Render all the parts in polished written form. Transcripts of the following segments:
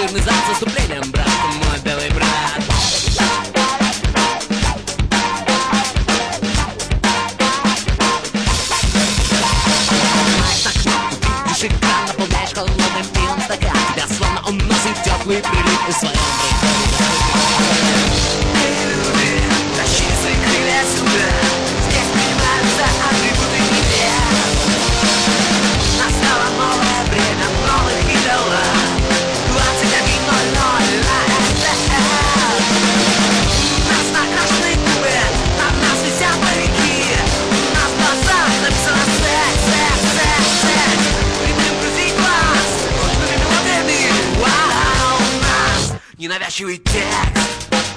жирный зал с выступлением, брат, мой белый брат. Экран наполняешь холодным пивом стакан. Тебя словно он носит теплый прилив в своем рукаве. Люди, тащи свои крылья сюда. Здесь принимаются атрибуты небес. Настало новое время новых идолов. 21:00 нас накрашены губы, на нас висят парики. У нас в глазах написано секс, секс, секс, секс. Ненавязчивый текст.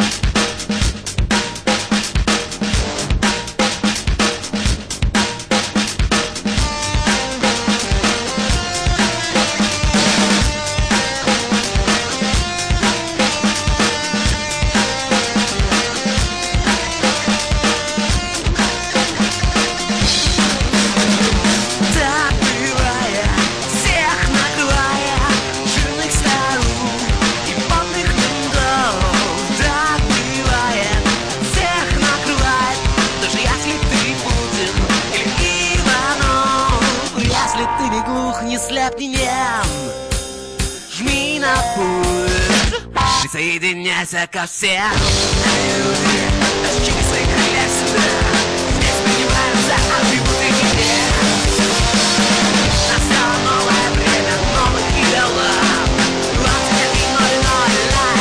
Присоединяйся ко всем. Люди, тащи свои крылья сюда. Здесь принимаются атрибуты небес. Настало новое время новых идолов. 21:00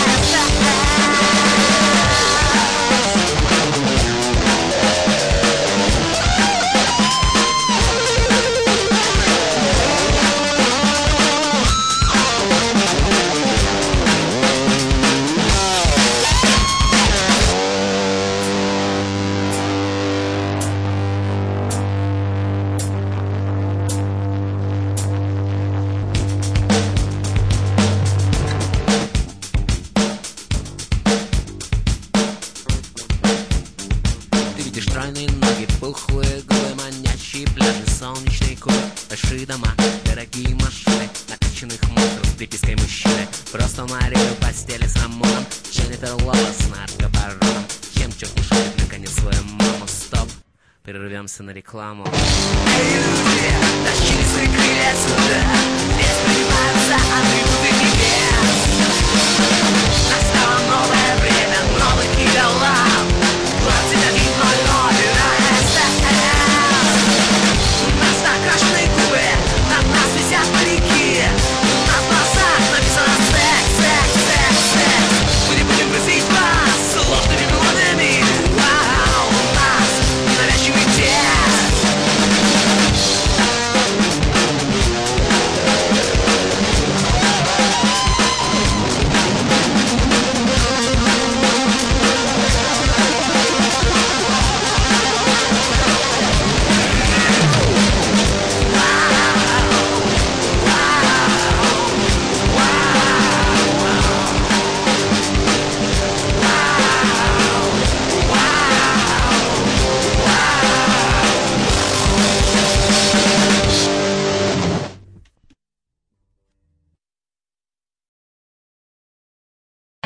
большие дома, дорогие машины, накачанных мусоров с припиской мужчины. Просто Марию в постели с Рамоном, Дженнифер Лоуренс с наркобароном. Чем черт не шутит, наконец, свою маму. Стоп, прервемся на рекламу. Эй, люди, тащи свои крылья сюда. Здесь принимаются атрибуты небес.